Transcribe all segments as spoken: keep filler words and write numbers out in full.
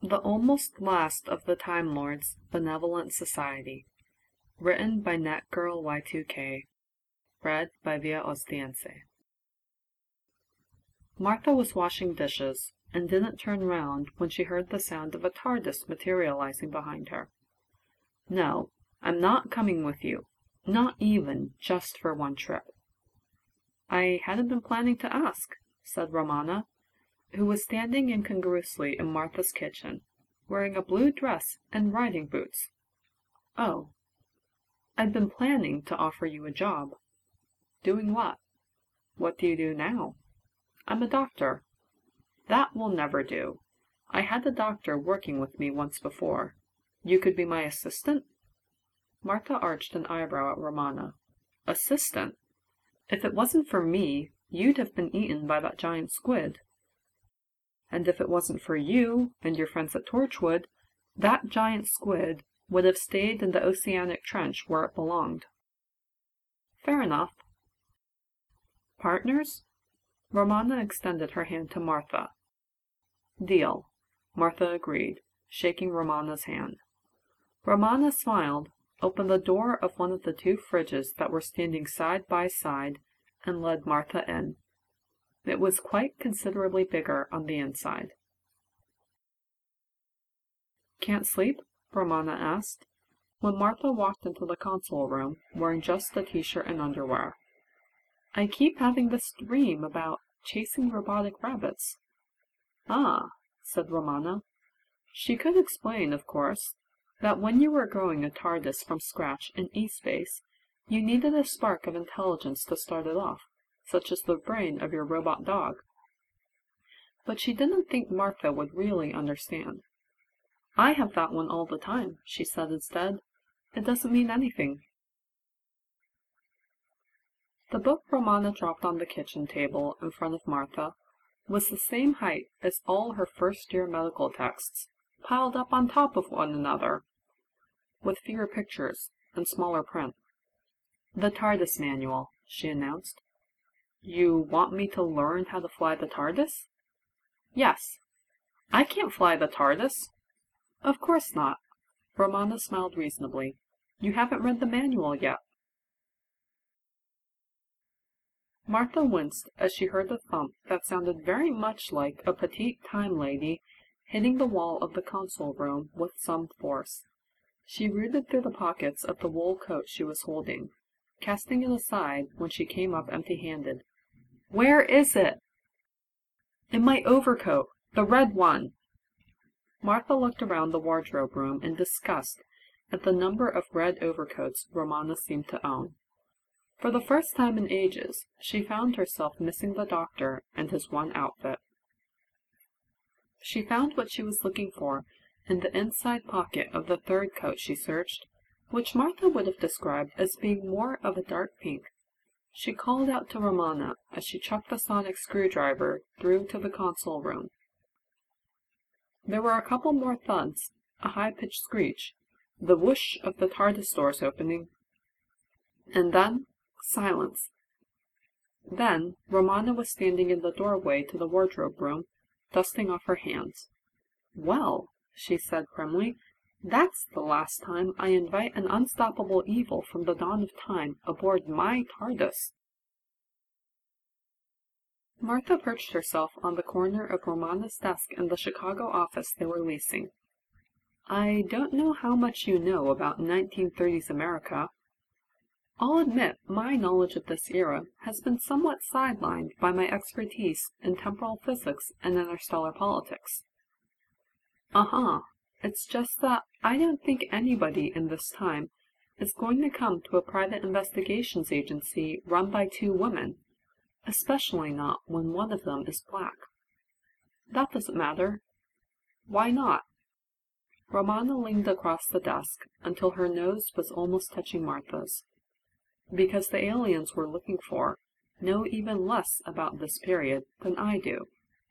The Almost Last of the Time Lords Benevolent Society. Written by NetGirl Y two K. Read by Via Ostiense. Martha was washing dishes, and didn't turn round when she heard the sound of a TARDIS materializing behind her. "No, I'm not coming with you. Not even just for one trip." "I hadn't been planning to ask," said Romana, who was standing incongruously in Martha's kitchen, wearing a blue dress and riding boots. "Oh. I'd been planning to offer you a job." "Doing what?" "What do you do now?" "I'm a doctor." "That will never do. I had a doctor working with me once before. You could be my assistant?" Martha arched an eyebrow at Romana. "Assistant? If it wasn't for me, you'd have been eaten by that giant squid. And if it wasn't for you and your friends at Torchwood, that giant squid would have stayed in the oceanic trench where it belonged." "Fair enough." "Partners?" Romana extended her hand to Martha. "Deal," Martha agreed, shaking Romana's hand. Romana smiled, opened the door of one of the two fridges that were standing side by side, and led Martha in. It was quite considerably bigger on the inside. "Can't sleep?" Romana asked, when Martha walked into the console room, wearing just a t-shirt and underwear. "I keep having this dream about chasing robotic rabbits." "Ah," said Romana. She could explain, of course, that when you were growing a TARDIS from scratch in E-Space, you needed a spark of intelligence to start it off, such as the brain of your robot dog. But she didn't think Martha would really understand. "I have that one all the time," she said instead. "It doesn't mean anything." The book Romana dropped on the kitchen table in front of Martha was the same height as all her first-year medical texts, piled up on top of one another, with fewer pictures and smaller print. "The TARDIS Manual," she announced. "You want me to learn how to fly the TARDIS?" "Yes." "I can't fly the TARDIS." "Of course not." Romana smiled reasonably. "You haven't read the manual yet." Martha winced as she heard a thump that sounded very much like a petite time lady hitting the wall of the console room with some force. She rooted through the pockets of the wool coat she was holding, casting it aside when she came up empty-handed. "Where is it?" "In my overcoat, the red one." Martha looked around the wardrobe room in disgust at the number of red overcoats Romana seemed to own. For the first time in ages, she found herself missing the doctor and his one outfit. She found what she was looking for in the inside pocket of the third coat she searched, which Martha would have described as being more of a dark pink. She called out to Romana as she chucked the sonic screwdriver through to the console room. There were a couple more thuds, a high-pitched screech, the whoosh of the TARDIS doors opening, and then silence. Then Romana was standing in the doorway to the wardrobe room, dusting off her hands. "Well," she said primly, "that's the last time I invite an unstoppable evil from the dawn of time aboard my TARDIS." Martha perched herself on the corner of Romana's desk in the Chicago office they were leasing. "I don't know how much you know about nineteen thirties America. I'll admit my knowledge of this era has been somewhat sidelined by my expertise in temporal physics and interstellar politics." "Uh-huh. It's just that I don't think anybody in this time is going to come to a private investigations agency run by two women, especially not when one of them is black." "That doesn't matter." "Why not?" Romana leaned across the desk until her nose was almost touching Martha's. "Because the aliens we're looking for know even less about this period than I do."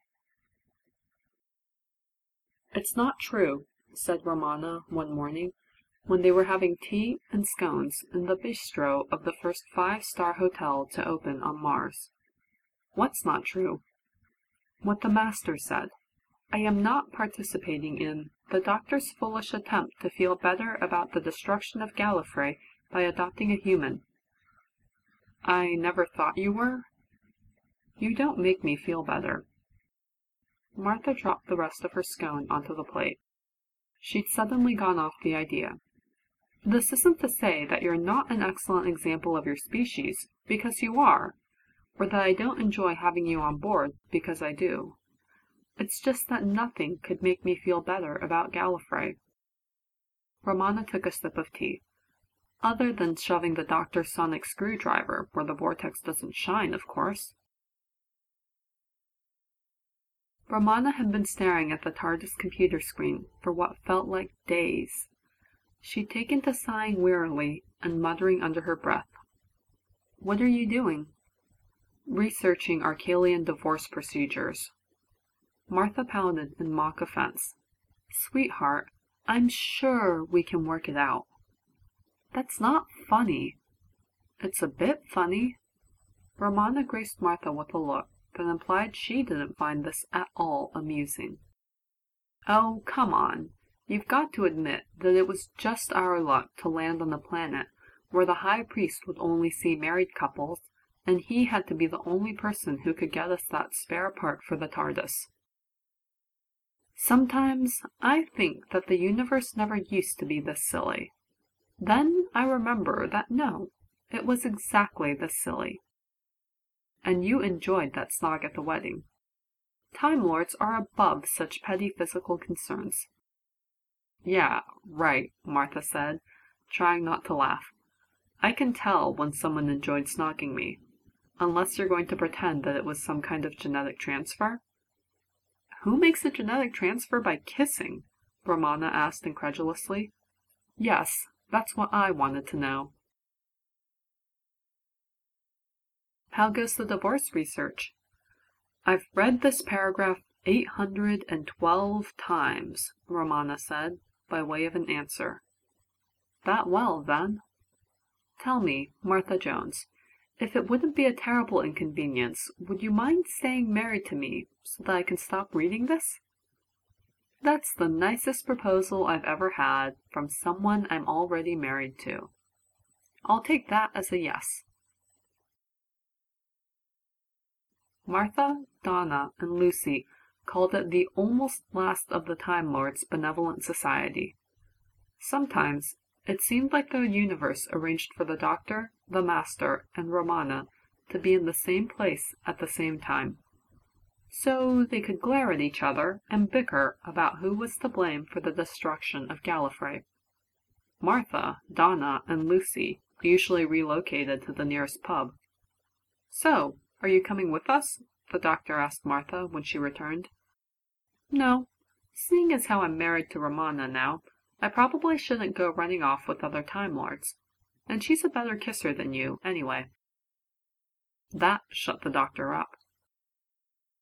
"It's not true," said Romana one morning, when they were having tea and scones in the bistro of the first five-star hotel to open on Mars. "What's not true?" "What the master said." I am not participating in the Doctor's foolish attempt to feel better about the destruction of Gallifrey by adopting a human." "I never thought you were." "You don't make me feel better." Martha dropped the rest of her scone onto the plate. She'd suddenly gone off the idea. "This isn't to say that you're not an excellent example of your species, because you are, or that I don't enjoy having you on board, because I do. It's just that nothing could make me feel better about Gallifrey." Romana took a sip of tea. "Other than shoving the Doctor's sonic screwdriver where the vortex doesn't shine, of course." Romana had been staring at the TARDIS computer screen for what felt like days. She'd taken to sighing wearily and muttering under her breath. "What are you doing?" "Researching Arcalian divorce procedures." Martha pouted in mock offense. "Sweetheart, I'm sure we can work it out." "That's not funny." "It's a bit funny." Romana graced Martha with a look that implied she didn't find this at all amusing. "Oh, come on. You've got to admit that it was just our luck to land on a planet where the High Priest would only see married couples, and he had to be the only person who could get us that spare part for the TARDIS. Sometimes I think that the universe never used to be this silly. Then I remember that no, it was exactly this silly. And you enjoyed that snog at the wedding. Time Lords are above such petty physical concerns." "Yeah, right," Martha said, trying not to laugh. "I can tell when someone enjoyed snogging me. Unless you're going to pretend that it was some kind of genetic transfer." "Who makes a genetic transfer by kissing?" Romana asked incredulously. "Yes, that's what I wanted to know." "How goes the divorce research?" "I've read this paragraph eight hundred and twelve times," Romana said, by way of an answer. "That well, then?" "Tell me, Martha Jones, if it wouldn't be a terrible inconvenience, would you mind staying married to me so that I can stop reading this?" "That's the nicest proposal I've ever had from someone I'm already married to. I'll take that as a yes." Martha, Donna, and Lucy called it the almost last of the Time Lords' benevolent society. Sometimes it seemed like the universe arranged for the Doctor, the Master, and Romana to be in the same place at the same time, so they could glare at each other and bicker about who was to blame for the destruction of Gallifrey. Martha, Donna, and Lucy usually relocated to the nearest pub. "So, are you coming with us?" the Doctor asked Martha when she returned. "No. Seeing as how I'm married to Romana now, I probably shouldn't go running off with other Time Lords. And she's a better kisser than you, anyway." That shut the Doctor up.